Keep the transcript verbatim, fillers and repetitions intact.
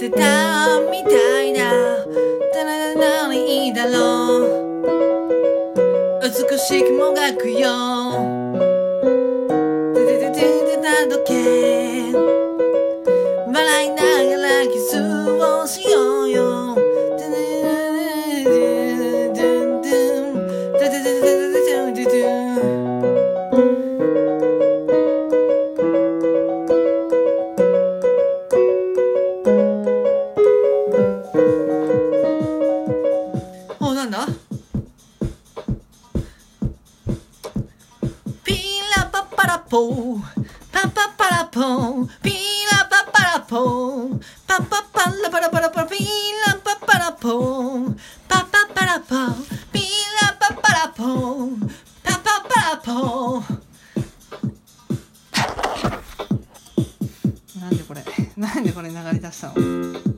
てたみたいだ。ただならいいだろう。美しくもがくよ。てててててた時計。笑いながらキスをしようよ。お、なんだ？ピラパパラポーパパパラポーピラパパラポーパパパラパラパラパラピラパパラポーパパパラポーピラパパラポーパパパラポー。なんでこれなんでこれ流れ出したの？